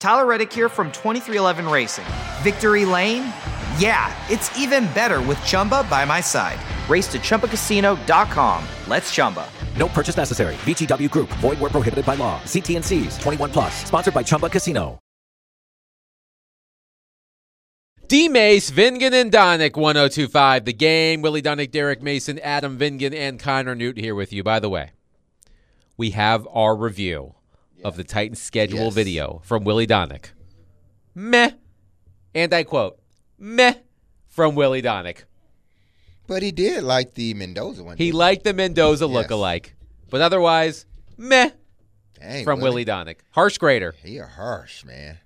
Tyler Reddick here from 2311 Racing. Victory Lane? Yeah, it's even better with Chumba by my side. Race to ChumbaCasino.com. Let's Chumba. No purchase necessary. VGW Group. Void where prohibited by law. See T&Cs. 21 plus. Sponsored by Chumba Casino. D-Mace, Vingan, and Donick, 1025 The Game. Willie Donick, Derek Mason, Adam Vingan, and Connor Newt here with you. By the way, we have our review of the Titans schedule video from Willie Donick. Meh. And I quote, meh from Willie Donick. But he did like the Mendoza one. He liked the Mendoza lookalike. But otherwise, meh. Dang, from Willie Donick. Harsh grader. He a harsh, man.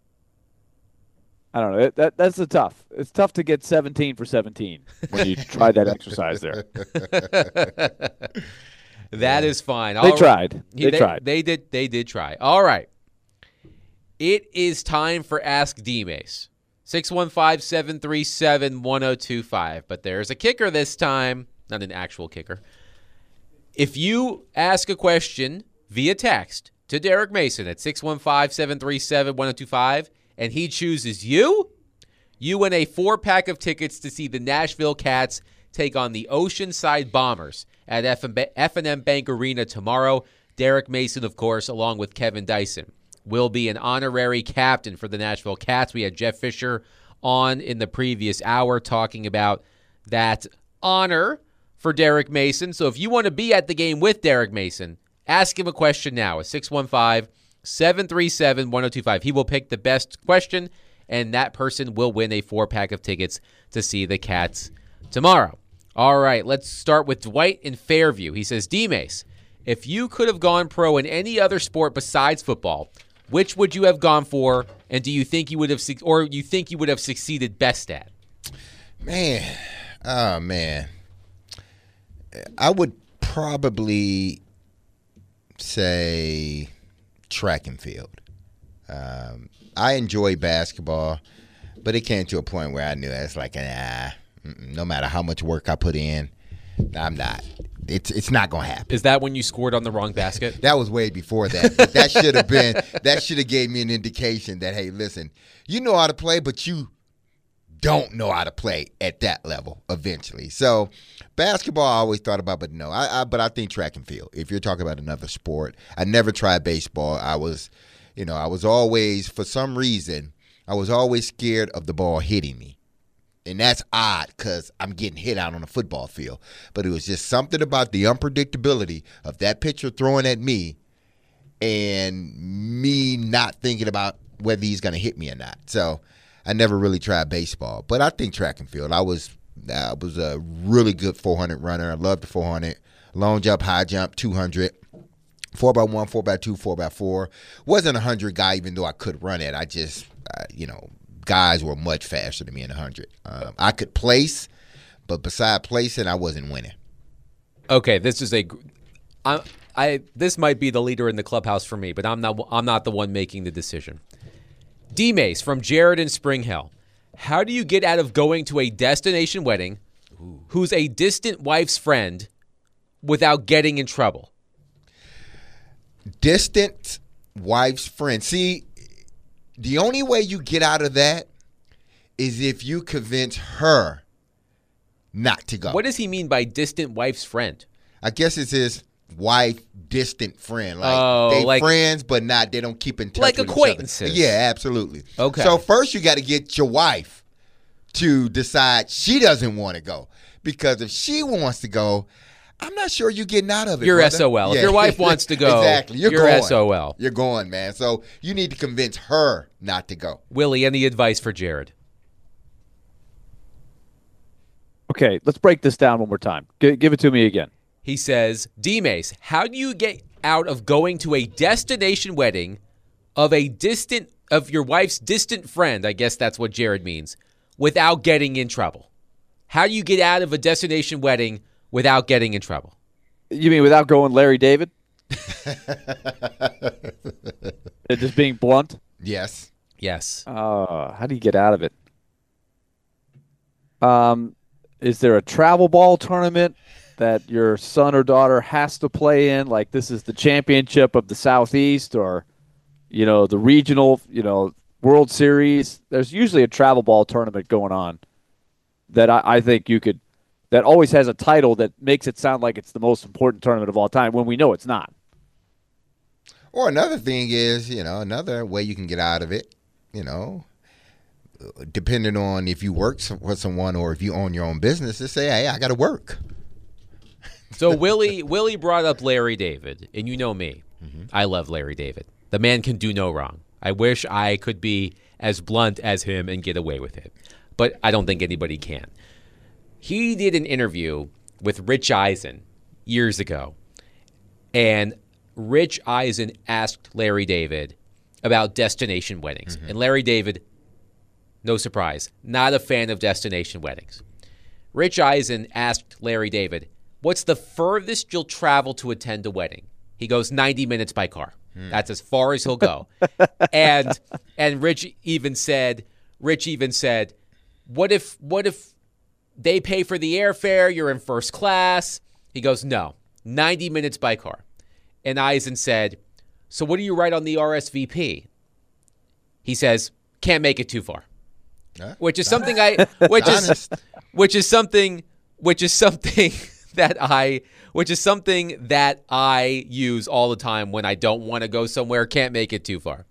I don't know. That's a tough. It's tough to get 17 for 17 when you try that exercise there. That is fine. They tried. They tried. They did try. All right. It is time for Ask D-Mace. 615-737-1025. But there's a kicker this time. Not an actual kicker. If you ask a question via text to Derek Mason at 615-737-1025 and he chooses you win a 4-pack of tickets to see the Nashville Cats take on the Oceanside Bombers at F&M Bank Arena tomorrow. Derek Mason, of course, along with Kevin Dyson, will be an honorary captain for the Nashville Cats. We had Jeff Fisher on in the previous hour talking about that honor for Derek Mason. So if you want to be at the game with Derek Mason, ask him a question now at 615-737-1025. He will pick the best question, and that person will win a 4-pack of tickets to see the Cats tomorrow. All right, let's start with Dwight in Fairview. He says, D-Mace, if you could have gone pro in any other sport besides football, which would you have gone for, and do you think you would have succeeded best at? Man, I would probably say track and field. I enjoy basketball, but it came to a point where I knew it's like, no matter how much work I put in, I'm not. It's not going to happen. Is that when you scored on the wrong basket? That was way before that. But that should have gave me an indication that, hey, listen, you know how to play, but you don't know how to play at that level eventually. So basketball I always thought about, but no. But I think track and field. If you're talking about another sport, I never tried baseball. I was always, for some reason, I was always scared of the ball hitting me. And that's odd because I'm getting hit out on a football field. But it was just something about the unpredictability of that pitcher throwing at me and me not thinking about whether he's going to hit me or not. So I never really tried baseball. But I think track and field. I was a really good 400 runner. I loved the 400. Long jump, high jump, 200. 4x1, 4x2, 4x4. Wasn't a 100 guy even though I could run it. I just, guys were much faster than me in 100. I could place, but beside placing, I wasn't winning. Okay, this might be the leader in the clubhouse for me, but I'm not the one making the decision. D-Mace from Jared in Spring Hill. How do you get out of going to a destination wedding who's a distant wife's friend without getting in trouble? Distant wife's friend. See, the only way you get out of that is if you convince her not to go. What does he mean by distant wife's friend? I guess it's his wife, distant friend. Like friends, but they don't keep in touch like with acquaintances. Each other. Yeah, absolutely. Okay. So first you got to get your wife to decide she doesn't want to go. Because if she wants to go, I'm not sure you're getting out of it. You're brother. SOL. Yeah. If your wife wants to go, exactly. You're going. SOL. You're going, man. So you need to convince her not to go. Willie, any advice for Jared? Okay, let's break this down one more time. Give it to me again. He says, D-Mace, how do you get out of going to a destination wedding of your wife's distant friend, I guess that's what Jared means, without getting in trouble? How do you get out of a destination wedding without getting in trouble? You mean without going Larry David? Just being blunt? Yes. Yes. How do you get out of it? Is there a travel ball tournament that your son or daughter has to play in? Like this is the championship of the Southeast, or the regional, World Series. There's usually a travel ball tournament going on that I think that always has a title that makes it sound like it's the most important tournament of all time when we know it's not. Or another thing is, another way you can get out of it, depending on if you work for someone or if you own your own business, to say, hey, I got to work. So Willie brought up Larry David, and you know me. Mm-hmm. I love Larry David. The man can do no wrong. I wish I could be as blunt as him and get away with it, but I don't think anybody can. He did an interview with Rich Eisen years ago, and Rich Eisen asked Larry David about destination weddings. Mm-hmm. And Larry David, no surprise, not a fan of destination weddings. Rich Eisen asked Larry David, what's the furthest you'll travel to attend a wedding? He goes 90 minutes by car. That's as far as he'll go. and Rich even said, what if they pay for the airfare, you're in first class? He goes, no, 90 minutes by car. And Eisen said, so what do you write on the RSVP? He says, can't make it too far. Which is something that I use all the time when I don't want to go somewhere. Can't make it too far.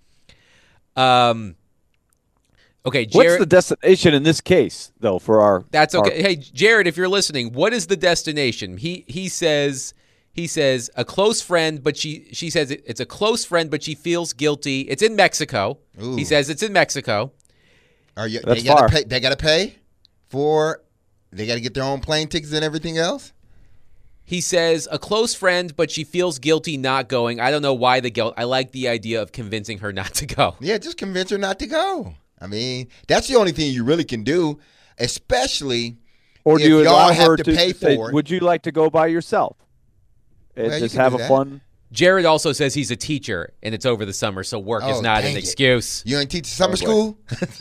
Okay, Jared, what's the destination in this case, though? That's okay. Hey, Jared, if you're listening, what is the destination? He says a close friend, but she says it's a close friend, but she feels guilty. It's in Mexico. Ooh. He says it's in Mexico. That's far. They got to pay for. They got to get their own plane tickets and everything else. He says a close friend, but she feels guilty not going. I don't know why the guilt. I like the idea of convincing her not to go. Yeah, just convince her not to go. I mean, that's the only thing you really can do, especially or if do you y'all have to pay for it. Would you like to go by yourself? Well, just have a fun. Jared also says he's a teacher, and it's over the summer, so work is not an excuse. You ain't teach summer school?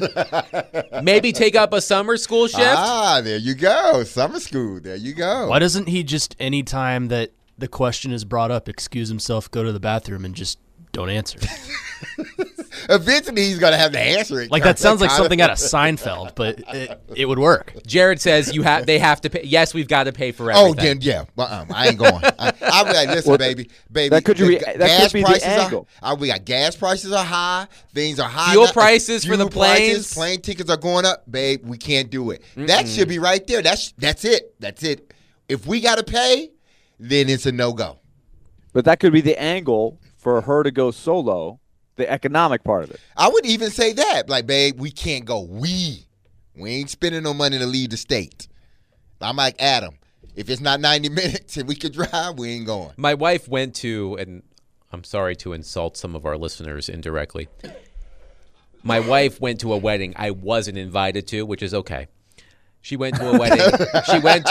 Maybe take up a summer school shift? There you go. Summer school. There you go. Why doesn't he just, any time that the question is brought up, excuse himself, go to the bathroom, and just don't answer? Eventually, he's going to have to answer it. Like, that sounds like something out of Seinfeld, but it would work. Jared says they have to pay. Yes, we've got to pay for everything. Oh, then, yeah. I ain't going. I'll be like, listen, baby. That could be the angle. We got gas prices are high. Things are high. Fuel prices for the planes. Plane tickets are going up. Babe, we can't do it. Mm-mm. That should be right there. That's it. That's it. If we got to pay, then it's a no-go. But that could be the angle for her to go solo. The economic part of it. I would even say that. Like, babe, we can't go. We ain't spending no money to leave the state. I'm like Adam. If it's not 90 minutes and we could drive, we ain't going. My wife went to, and I'm sorry to insult some of our listeners indirectly. My wife went to a wedding I wasn't invited to, which is okay. She went to a wedding. She went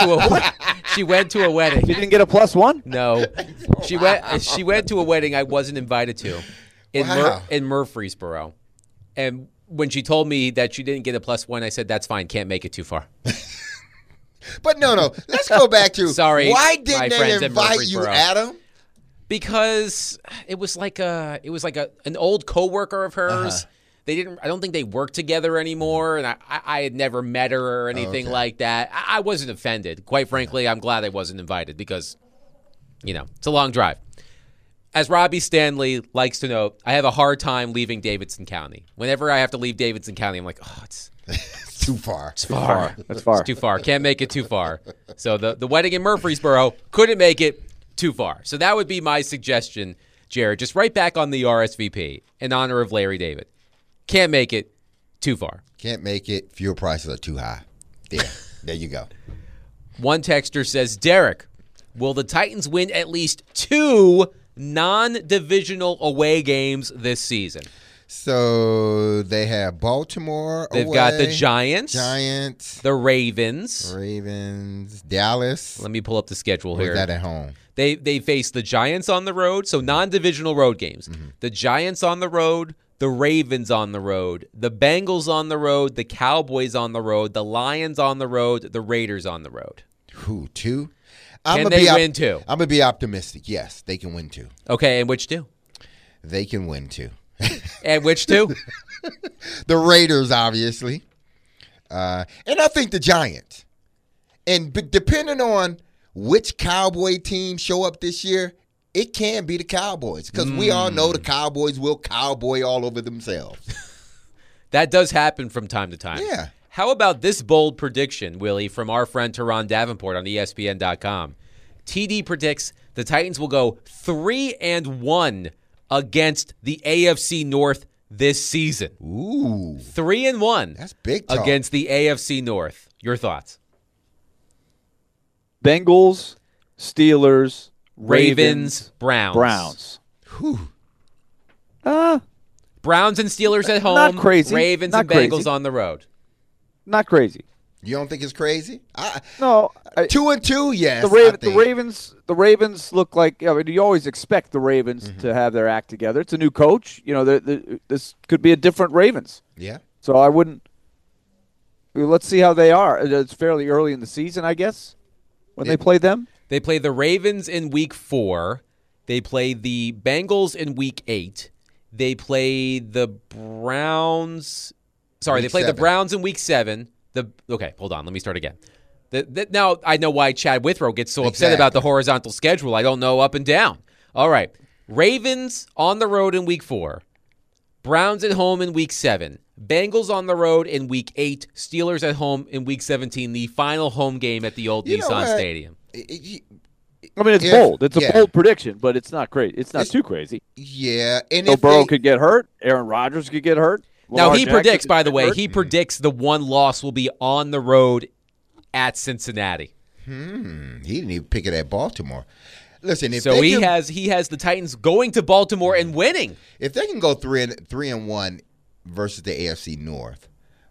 to a wedding. She didn't get a +1? No. She went to a wedding I wasn't invited to. In Murfreesboro. And when she told me that she didn't get a +1, I said, that's fine. Can't make it too far. But no. Let's go back to sorry. Why didn't they invite you, Adam? Because it was like an old coworker of hers. Uh-huh. I don't think they work together anymore, and I had never met her or anything like that. I wasn't offended. Quite frankly, I'm glad I wasn't invited because, it's a long drive. As Robbie Stanley likes to note, I have a hard time leaving Davidson County. Whenever I have to leave Davidson County, I'm like, it's too far. It's far. That's far. It's too far. Can't make it too far. So the wedding in Murfreesboro couldn't make it too far. So that would be my suggestion, Jared. Just write back on the RSVP in honor of Larry David. Can't make it too far. Can't make it. Fuel prices are too high. There you go. One texter says, Derek, will the Titans win at least 2 non-divisional away games this season? So they have Baltimore away. They've got the Giants. The Ravens. Dallas. Let me pull up the schedule here. Or is that at home? They face the Giants on the road, so non-divisional road games. Mm-hmm. The Giants on the road, the Ravens on the road, the Bengals on the road, the Cowboys on the road, the Lions on the road, the Raiders on the road. Who, 2? Can they win 2? I'm going to be optimistic. Yes, they can win 2. Okay, and which 2? They can win 2. And which two? The Raiders, obviously. And I think the Giants. And depending on which Cowboy team show up this year, it can be the Cowboys. Because we all know the Cowboys will cowboy all over themselves. That does happen from time to time. Yeah. How about this bold prediction, Willie, from our friend Teron Davenport on ESPN.com? TD predicts the Titans will go 3-1 against the AFC North this season. Ooh. 3-1. That's big talk. Against the AFC North. Your thoughts? Bengals, Steelers, Ravens, Browns. Whew. Browns and Steelers at home. Not crazy. Ravens Not and Bengals crazy. on the road. Not crazy. You don't think it's crazy? No. 2-2, yes. The Ravens look like. I mean, you always expect the Ravens to have their act together. It's a new coach. You know, this could be a different Ravens. Yeah. So I wouldn't. Let's see how they are. It's fairly early in the season, I guess, when they play them. They play the Ravens in Week 4. They play the Bengals in Week 8. They play the Browns. Sorry, Week they play 7. the Browns in Week 7. Okay, hold on. Let me start again. Now I know why Chad Withrow gets so upset about the horizontal schedule. I don't know up and down. All right. Ravens on the road in Week 4. Browns at home in Week 7. Bengals on the road in Week 8. Steelers at home in Week 17. The final home game at the old Nissan Stadium. I mean, it's bold. It's a bold prediction, but it's not crazy. It's not too crazy. Yeah. And Joe Burrow could get hurt. Aaron Rodgers could get hurt. Now, he predicts, by the way, he predicts the one loss will be on the road at Cincinnati. He didn't even pick it at Baltimore. Listen, if so he has the Titans going to Baltimore and winning. If they can go 3-1 versus the AFC North,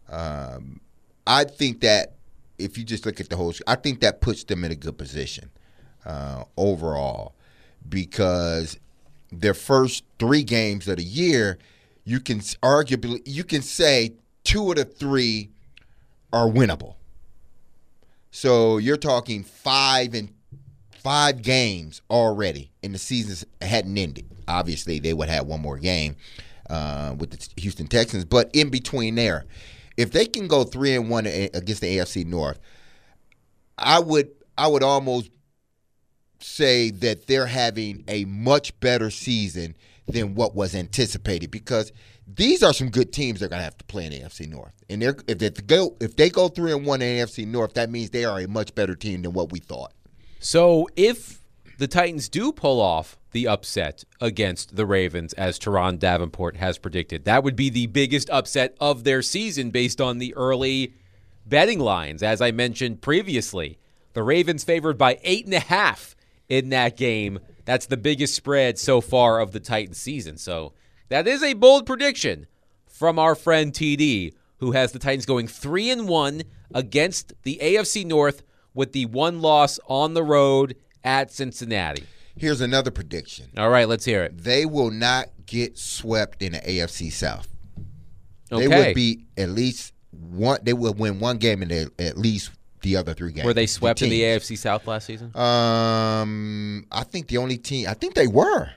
I think that if you just look at the whole, I think that puts them in a good position overall, because their first 3 games of the year, you can say 2 of the 3 are winnable. So you're talking 5 games already, and the season hadn't ended. Obviously, they would have one more game with the Houston Texans, but in between there, if they can go 3-1 against the AFC North, I would almost say that they're having a much better season than what was anticipated, because these are some good teams they're going to have to play in the AFC North. And if they go 3-1 in the AFC North, that means they are a much better team than what we thought. So if the Titans do pull off the upset against the Ravens, as Teron Davenport has predicted, that would be the biggest upset of their season based on the early betting lines. As I mentioned previously, the Ravens favored by 8.5 in that game. That's the biggest spread so far of the Titans season. So that is a bold prediction from our friend TD, who has the Titans going 3-1 against the AFC North with the one loss on the road at Cincinnati. Here's another prediction. All right, let's hear it. They will not get swept in the AFC South. Okay. They would be at least one. They will win one game in at least the other 3 games. Were they swept in the AFC South last season? I think the only team. I think they were.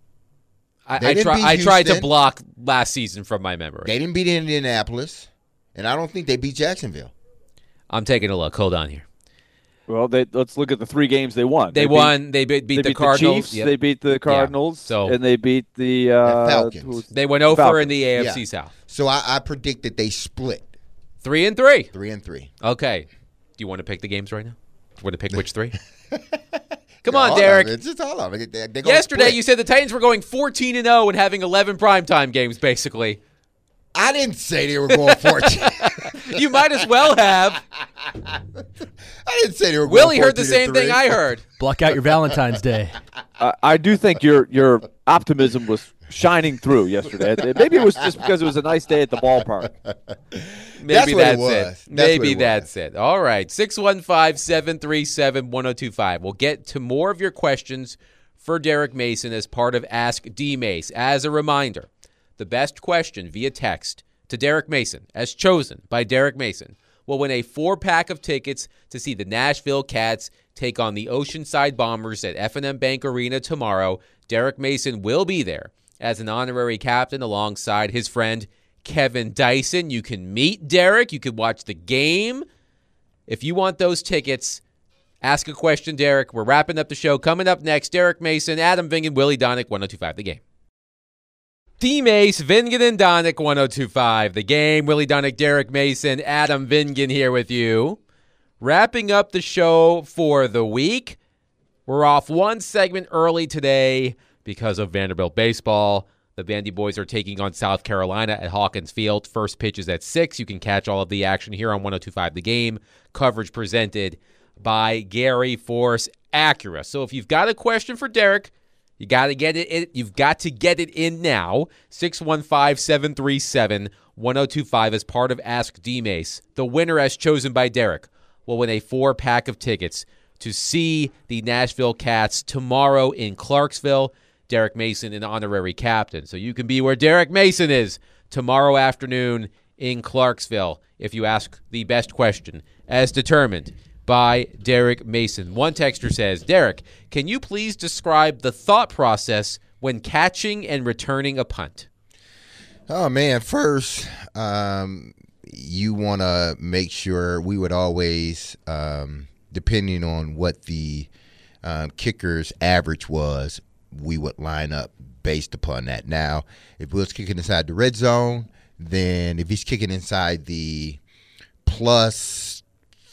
I tried to block last season from my memory. They didn't beat Indianapolis, and I don't think they beat Jacksonville. I'm taking a look. Hold on here. Well, let's look at the 3 games they won. They won. They beat the Cardinals. The Chiefs, Yep. They beat the Cardinals, and they beat the Falcons. They went over in the AFC South. So I predict that they split 3-3. 3-3. Okay. Do you want to pick the games right now? Do you want to pick which 3? Come on, Derek. It's just all of it. Yesterday, you said the Titans were going 14-0 and having 11 primetime games, basically. I didn't say they were going 14. You might as well have. I didn't say they were going 14. Willie heard the same thing I heard. Block out your Valentine's Day. I do think your optimism was shining through yesterday. Maybe it was just because it was a nice day at the ballpark. Maybe that's it. Maybe that's it. All right. 615-737-1025. We'll get to more of your questions for Derek Mason as part of Ask D-Mace. As a reminder, the best question via text to Derek Mason, as chosen by Derek Mason, will win a 4-pack of tickets to see the Nashville Cats take on the Oceanside Bombers at F&M Bank Arena tomorrow. Derek Mason will be there. as an honorary captain alongside his friend Kevin Dyson. You can meet Derek. You can watch the game. If you want those tickets, ask a question, Derek. We're wrapping up the show. Coming up next, Derek Mason, Adam Vingan, Willie Donick, 102.5 The Game. D-Mace, Vingan and Donick, 102.5 The Game. Willie Donick, Derek Mason, Adam Vingan here with you. Wrapping up the show for the week. We're off one segment early today because of Vanderbilt baseball. The Vandy boys are taking on South Carolina at Hawkins Field. First pitch is at 6. You can catch all of the action here on 102.5 The Game. Coverage presented by Gary Force Acura. So if you've got a question for Derek, you got to get it in. You've got to get it in now. 615-737-1025 as part of Ask D-Mace. The winner, as chosen by Derek, will win a 4-pack of tickets to see the Nashville Cats tomorrow in Clarksville. Derek Mason, an honorary captain. So you can be where Derek Mason is tomorrow afternoon in Clarksville if you ask the best question as determined by Derek Mason. One texter says, Derek, can you please describe the thought process when catching and returning a punt? Oh, man. First, you want to make sure we would always, depending on what the kicker's average was, we would line up based upon that. Now, if Will's kicking inside the red zone, then if he's kicking inside the plus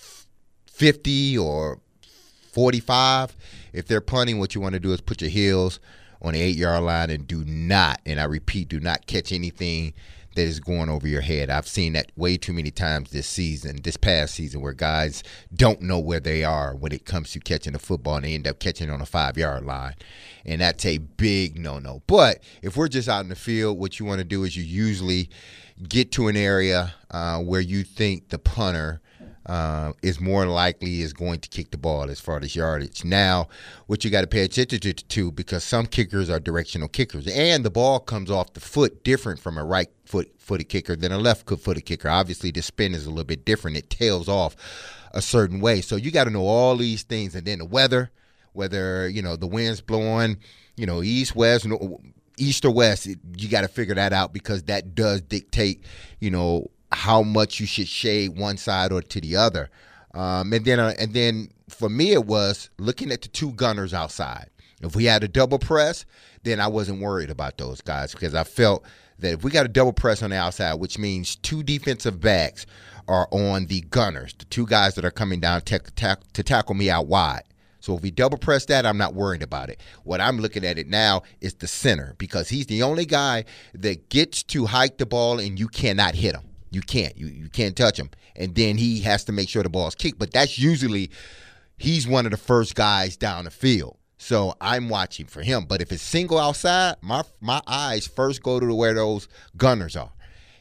50 or 45, if they're punting, what you want to do is put your heels on the 8-yard line and do not, and I repeat, do not catch anything that is going over your head. I've seen that way too many times this past season, where guys don't know where they are when it comes to catching the football, and they end up catching on a 5-yard line. And that's a big no-no. But if we're just out in the field, what you want to do is you usually get to an area where you think the punter is more likely is going to kick the ball as far as yardage. Now, what you got to pay attention to, because some kickers are directional kickers, and the ball comes off the foot different from a right-footed kicker than a left-footed kicker. Obviously, the spin is a little bit different. It tails off a certain way. So you got to know all these things, and then the weather, whether the wind's blowing, east, west, east or west. You got to figure that out, because that does dictate, how much you should shade one side or to the other. And then for me, it was looking at the two gunners outside. If we had a double press, then I wasn't worried about those guys, because I felt that if we got a double press on the outside, which means two defensive backs are on the gunners, the two guys that are coming down to tackle me out wide. So if we double press that, I'm not worried about it. What I'm looking at it now is the center, because he's the only guy that gets to hike the ball and you cannot hit him. You can't. You can't touch him. And then he has to make sure the ball's kicked. But that's usually, he's one of the first guys down the field. So I'm watching for him. But if it's single outside, my eyes first go to where those gunners are.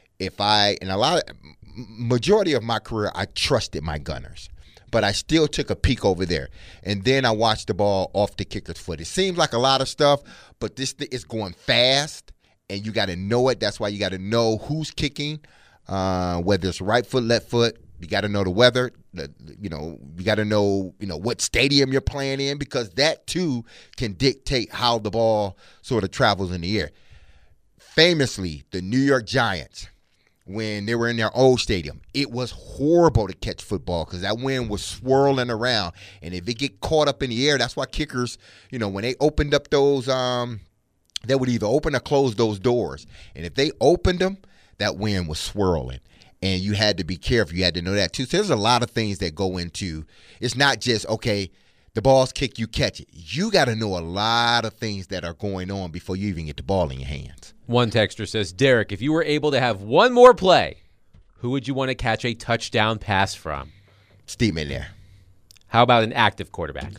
Majority of my career, I trusted my gunners. But I still took a peek over there. And then I watched the ball off the kicker's foot. It seems like a lot of stuff, but this is going fast, and you got to know it. That's why you got to know who's kicking. Whether it's right foot, left foot, you got to know the weather. You got to know, what stadium you're playing in, because that too can dictate how the ball sort of travels in the air. Famously, the New York Giants, when they were in their old stadium, it was horrible to catch football because that wind was swirling around, and if it get caught up in the air, that's why kickers, when they opened up those, they would either open or close those doors, and if they opened them, that wind was swirling, and you had to be careful. You had to know that, too. So there's a lot of things that go into – it's not just, okay, the ball's kicked, you catch it. You got to know a lot of things that are going on before you even get the ball in your hands. One texter says, Derek, if you were able to have one more play, who would you want to catch a touchdown pass from? Steve McNair. How about an active quarterback?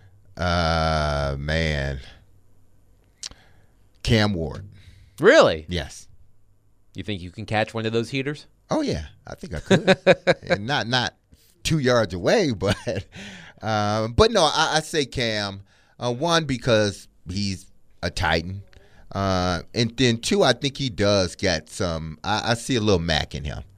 Man. Cam Ward. Really? Yes. You think you can catch one of those heaters? Oh, yeah. I think I could. And not 2 yards away, but no, I say Cam. One, because he's a Titan. And then two, I think he does get some I see a little Mac in him.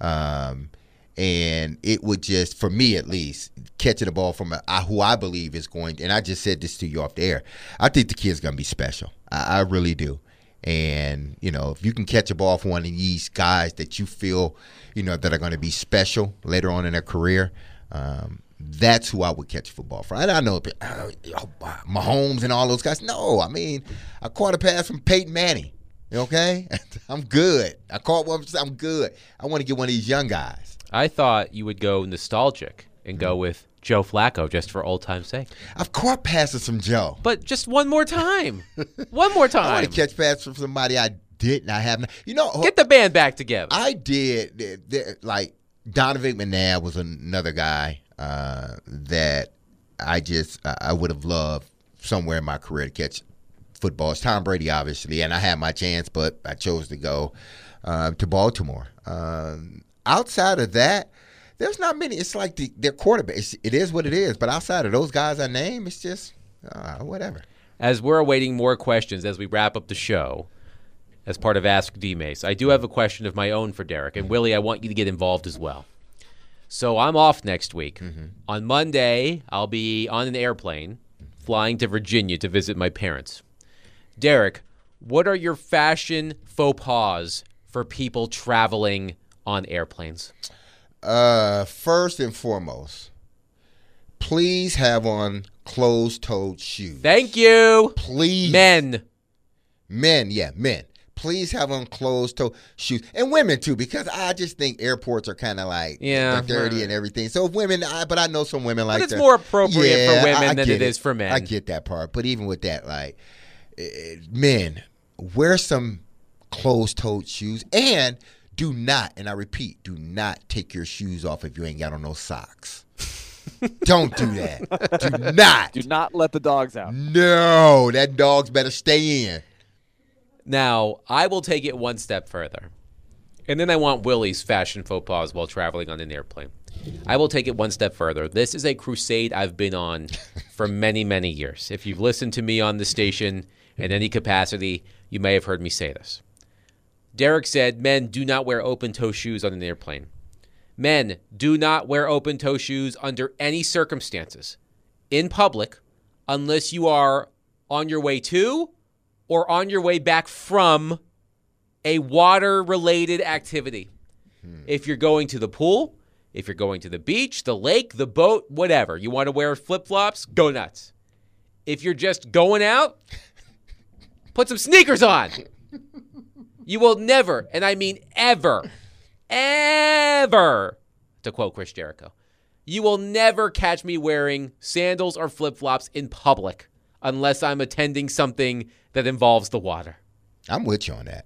And it would just, for me at least, catching the ball from who I believe is going, and I just said this to you off the air, I think the kid's going to be special. I really do. And, if you can catch a ball from one of these guys that you feel, that are going to be special later on in their career, that's who I would catch a football from. And I know Mahomes and all those guys. No, I mean, I caught a pass from Peyton Manning. Okay? I'm good. I caught one. I'm good. I want to get one of these young guys. I thought you would go nostalgic and go with Joe Flacco just for old time's sake. I've caught passes from Joe. But just one more time. One more time. I want to catch passes from somebody I didn't. I haven't. Get the band back together. I did. Like, Donovan McNabb was another guy that I would have loved somewhere in my career to catch football. It's Tom Brady, obviously, and I had my chance, but I chose to go to Baltimore. Outside of that, there's not many. It's like their quarterback. It is what it is. But outside of those guys I name, it's just whatever. As we're awaiting more questions as we wrap up the show, as part of Ask D-Mace, I do have a question of my own for Derek. And, Willie, I want you to get involved as well. So I'm off next week. Mm-hmm. On Monday, I'll be on an airplane flying to Virginia to visit my parents. Derek, what are your fashion faux pas for people traveling on airplanes? First and foremost, please have on closed-toed shoes. Thank you. Please. Men. Men. Please have on closed-toe shoes. And women, too, because I just think airports are kind of like they're dirty and everything. So women, but I know some women like that. But it's more appropriate for women than it is for men. I get that part. But even with that, like, men, wear some closed-toed shoes. And do not, and I repeat, do not take your shoes off if you ain't got on no socks. Don't do that. Do not. Do not let the dogs out. No, that dog's better stay in. Now, I will take it one step further. And then I want Willie's fashion faux pas while traveling on an airplane. I will take it one step further. This is a crusade I've been on for many, many years. If you've listened to me on the station in any capacity, you may have heard me say this. Derek said, men do not wear open-toe shoes on an airplane. Men do not wear open-toe shoes under any circumstances in public unless you are on your way to or on your way back from a water-related activity. If you're going to the pool, if you're going to the beach, the lake, the boat, whatever, you want to wear flip-flops, go nuts. If you're just going out, put some sneakers on. You will never, and I mean ever, to quote Chris Jericho, you will never catch me wearing sandals or flip-flops in public unless I'm attending something that involves the water. I'm with you on that.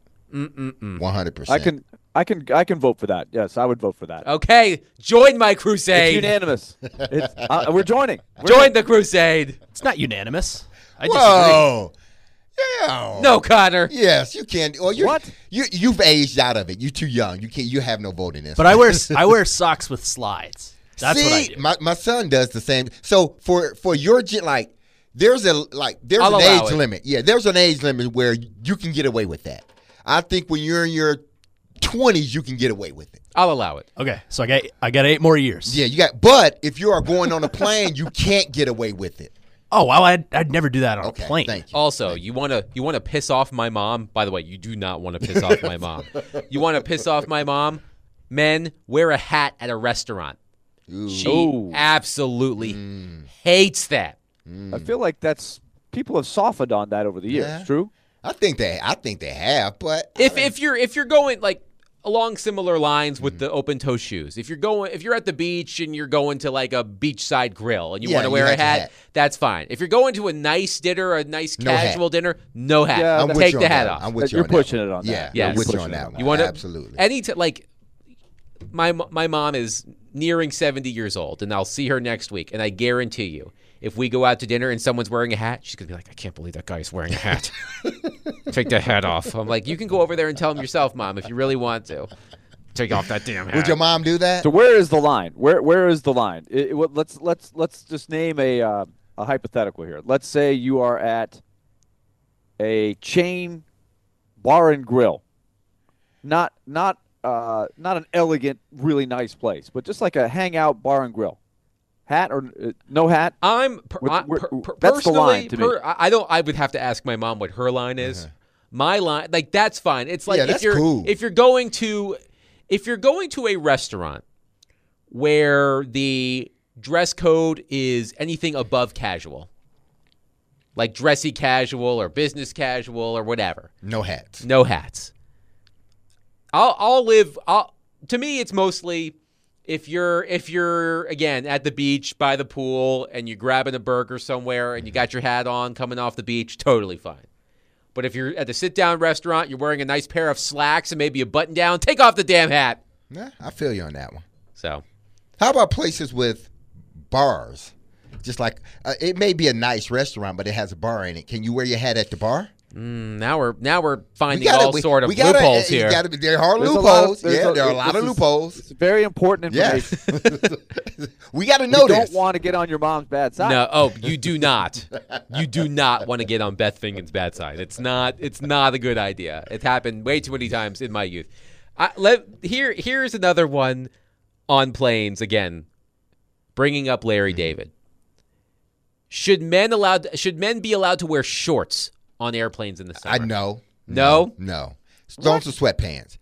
100%. I can vote for that. Yes, I would vote for that. Okay, join my crusade. It's unanimous. We're joining. Join the crusade. It's not unanimous. I disagree. Whoa. Yeah. No, Connor. Yes, you can. Well, What? You've aged out of it. You're too young. You can't. You have no vote in this. But I wear socks with slides. That's what I do. My son does the same. So for your there's an age limit. Yeah, there's an age limit where you can get away with that. I think when you're in your 20s, you can get away with it. I'll allow it. Okay, so I got 8 more years. Yeah, you got. But if you are going on a plane, you can't get away with it. Oh, well, I'd never do that on a plane. Thank you. Also, you want to piss off my mom? By the way, you do not want to piss off my mom. You want to piss off my mom? Men, wear a hat at a restaurant. Ooh. She absolutely hates that. I feel like people have softened on that over the years. Yeah. True. I think they have, but If you're going like along similar lines with the open toe shoes, if you're at the beach and you're going to like a beachside grill and you want to wear a hat, that's fine. If you're going to a nice dinner, a nice casual dinner, no hat. Yeah, I'm with Take you the on hat that. off. I'm with you. You're on that pushing one. it on Yeah, that. Yeah, I'm with pushing you on it that on one. You want to absolutely. My mom is nearing 70 years old, and I'll see her next week, and I guarantee you, if we go out to dinner and someone's wearing a hat, she's going to be like, I can't believe that guy's wearing a hat. Take that hat off. I'm like, you can go over there and tell him yourself, Mom, if you really want to. Take off that damn hat. Would your mom do that? So where is the line? Where is the line? Let's just name a hypothetical here. Let's say you are at a chain bar and grill, not an elegant, really nice place, but just like a hangout bar and grill. Hat or no hat? That's the line to me. I would have to ask my mom what her line is. My line, like that's fine. It's like that's cool. if you're going to a restaurant where the dress code is anything above casual, like dressy casual or business casual or whatever. No hats. No hats. To me, it's mostly if you're again at the beach by the pool and you're grabbing a burger somewhere and you got your hat on coming off the beach, totally fine. But if you're at the sit-down restaurant, you're wearing a nice pair of slacks and maybe a button-down, take off the damn hat. Yeah, I feel you on that one. So, how about places with bars? Just like it may be a nice restaurant, but it has a bar in it. Can you wear your hat at the bar? now we're finding all sort of loopholes here. There are loopholes. There are a lot of loopholes. It's very important information. Yes. We got to know this. You don't want to get on your mom's bad side. No, you do not. You do not want to get on Beth Fingen's bad side. It's not a good idea. It happened way too many times in my youth. Here's another one on planes again, bringing up Larry David. Should men be allowed to wear shorts on airplanes in the summer? No. No? Throw some sweatpants.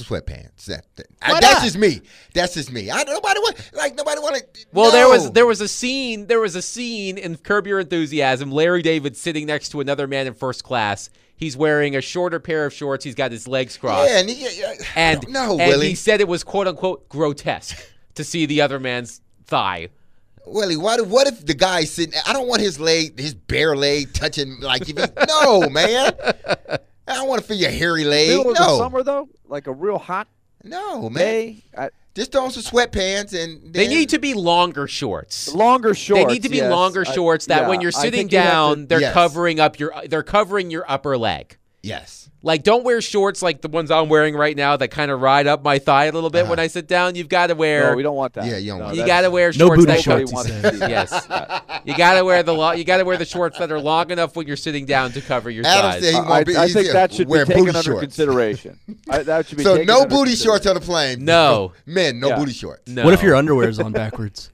That's just me. Nobody want to. Well, no. there was a scene in Curb Your Enthusiasm. Larry David sitting next to another man in first class. He's wearing a shorter pair of shorts. He's got his legs crossed. Yeah, and Willie. he said it was quote unquote grotesque to see the other man's thigh. Willie, what if the guy's sitting? I don't want his bare leg touching. No, man. I don't want to feel your hairy leg. Middle of the summer though, like a real hot day. Just throw some sweatpants and. They need to be longer shorts. Longer shorts. They need to be longer shorts that when you're sitting down, they're covering your upper leg. Yes. Like, don't wear shorts like the ones I'm wearing right now that kind of ride up my thigh a little bit when I sit down. You've got to wear. No, we don't want that. Yeah, you don't want You that. got to wear No shorts. booty shorts. Yes. You got to wear the shorts that are long enough when you're sitting down to cover your Adam thighs. said I think that should be taken under consideration. That should be so taken no under booty shorts on the plane. No. Men, no booty shorts. No. What if your underwear's on backwards?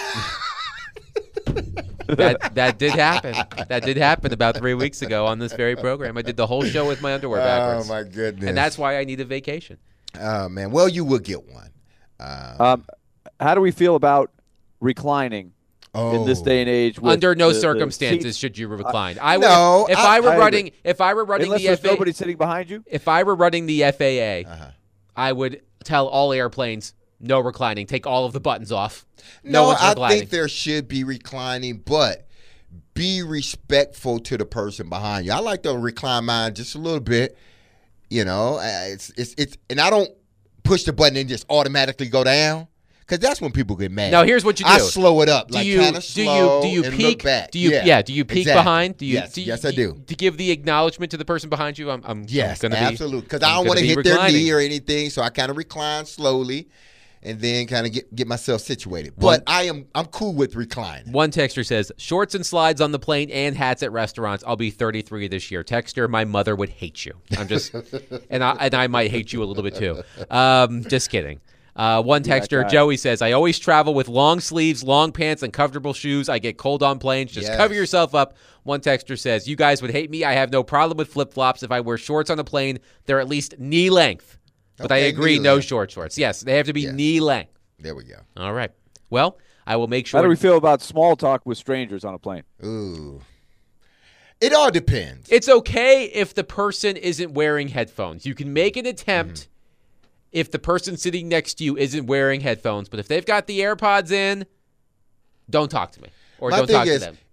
That did happen. That did happen about 3 weeks ago on this very program. I did the whole show with my underwear backwards. Oh my goodness! And that's why I need a vacation. Oh man, well you will get one. How do we feel about reclining in this day and age? With Under no the circumstances seats? should you recline. If I were agree. running Unless the there's FAA, nobody sitting behind you. if I were running the FAA, I would tell all airplanes no reclining. Take all of the buttons off. No one's I reclining. think there should be reclining, but be respectful to the person behind you. I like to recline mine just a little bit. You know, it's and I don't push the button and just automatically go down. Because that's when people get mad. No, here's what you do. I slow it up, kind of slow do you and peek? look back. Do you peek exactly. behind? Yes, I do. To give the acknowledgement to the person behind you. I'm Yes, gonna absolutely. Because I'm I don't gonna want to be hit their reclining. knee or anything, so I kind of recline slowly, and then kind of get myself situated. But I'm cool with reclining. One texter says, shorts and slides on the plane and hats at restaurants. I'll be 33 this year. Texter, my mother would hate you. I'm just, and I might hate you a little bit too. Just kidding. One texter, Joey, says, I always travel with long sleeves, long pants, and comfortable shoes. I get cold on planes. Just cover yourself up. One texter says, you guys would hate me. I have no problem with flip-flops. If I wear shorts on a plane, they're at least knee length. But I agree, no short shorts. Yes, they have to be knee length. There we go. All right. Well, I will make sure. How do we feel about small talk with strangers on a plane? Ooh. It all depends. It's okay if the person isn't wearing headphones. You can make an attempt if the person sitting next to you isn't wearing headphones. But if they've got the AirPods in, don't talk to me. Or don't talk to them.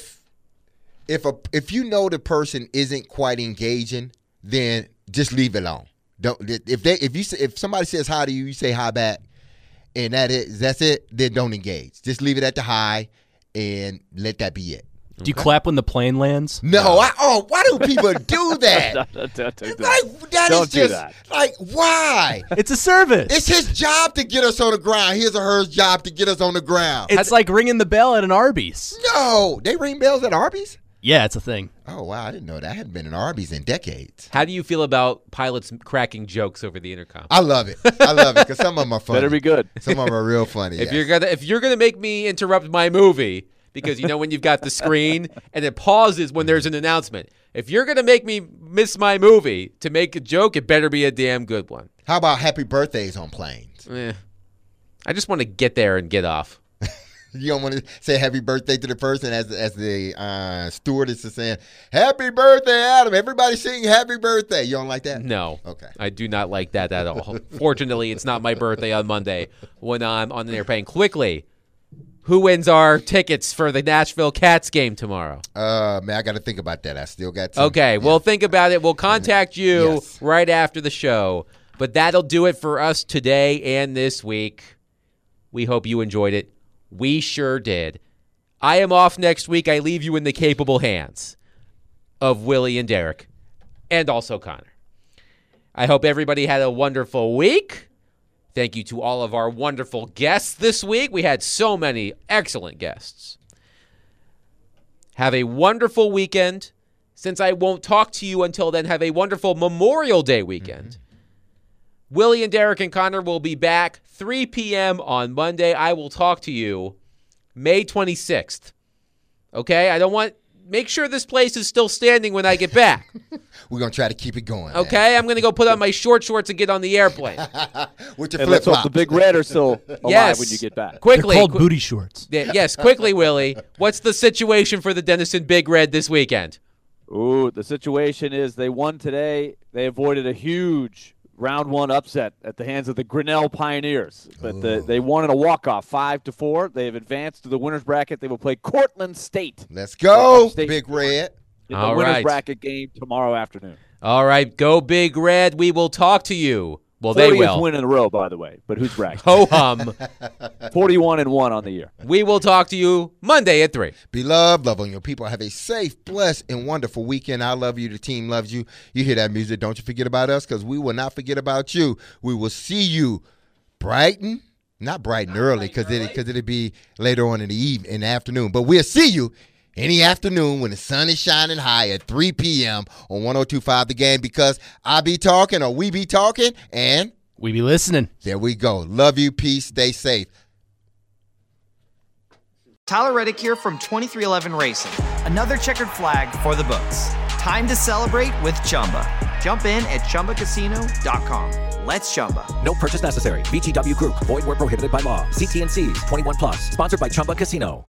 If you know the person isn't quite engaging, then just leave it alone. Don't if somebody says hi to you, you say hi back, and that's it. Then don't engage. Just leave it at the hi, and let that be it. Do you clap when the plane lands? No. Why do people do that? Don't do that. Like, why? It's a service. It's his job to get us on the ground. His or her job to get us on the ground. It's like ringing the bell at an Arby's. No, they ring bells at Arby's? Yeah, it's a thing. Oh, wow, I didn't know that. I hadn't been in Arby's in decades. How do you feel about pilots cracking jokes over the intercom? I love it. Because some of them are funny. Better be good. Some of them are real funny. If you're gonna make me interrupt my movie, because when you've got the screen and it pauses when there's an announcement, If you're going to make me miss my movie to make a joke, it better be a damn good one. How about happy birthdays on planes? I just want to get there and get off. You don't want to say happy birthday to the person as the stewardess is saying, happy birthday, Adam. Everybody sing happy birthday. You don't like that? No. Okay. I do not like that at all. Fortunately, it's not my birthday on Monday when I'm on the airplane. Quickly, who wins our tickets for the Nashville Cats game tomorrow? Man, I got to think about that. I still got some. Okay, we'll think about it. We'll contact you Yes. right after the show. But that'll do it for us today and this week. We hope you enjoyed it. We sure did. I am off next week. I leave you in the capable hands of Willie and Derek, and also Connor. I hope everybody had a wonderful week. Thank you to all of our wonderful guests this week. We had so many excellent guests. Have a wonderful weekend. Since I won't talk to you until then, have a wonderful Memorial Day weekend. Willie and Derek and Connor will be back 3 p.m. on Monday. I will talk to you May 26th. Okay? Make sure this place is still standing when I get back. We're going to try to keep it going. Okay? I'm going to go put on my short shorts and get on the airplane. With your And let's hope flip-flops. the Big Red are still alive Yes. when you get back. They're Quickly. called booty shorts. Yes, quickly, Willie. What's the situation for the Denison Big Red this weekend? Ooh, the situation is they won today. They avoided a huge round one upset at the hands of the Grinnell Pioneers. But they won in a walk-off, 5-4. They have advanced to the winner's bracket. They will play Cortland State Let's go, State. Big Red. in the All winner's right. bracket game tomorrow afternoon. All right, go Big Red. We will talk to you. Well, they 40th will. win in a row, by the way. But who's bragging? Ho-hum. 41-1 on the year. We will talk to you Monday at 3. Beloved, love on your people. Have a safe, blessed, and wonderful weekend. I love you. The team loves you. You hear that music. Don't you forget about us, because we will not forget about you. We will see you not bright and early, because it'll be later on in the afternoon. But we'll see you in the afternoon when the sun is shining high at 3 p.m. on 102.5 The Game, because I be talking, or we be talking, and We be listening. there we go. Love you. Peace. Stay safe. Tyler Reddick here from 2311 Racing. Another checkered flag for the books. Time to celebrate with Chumba. Jump in at ChumbaCasino.com. Let's Chumba. No purchase necessary. VGW Group. Void where prohibited by law. See T&Cs. 21+. Sponsored by Chumba Casino.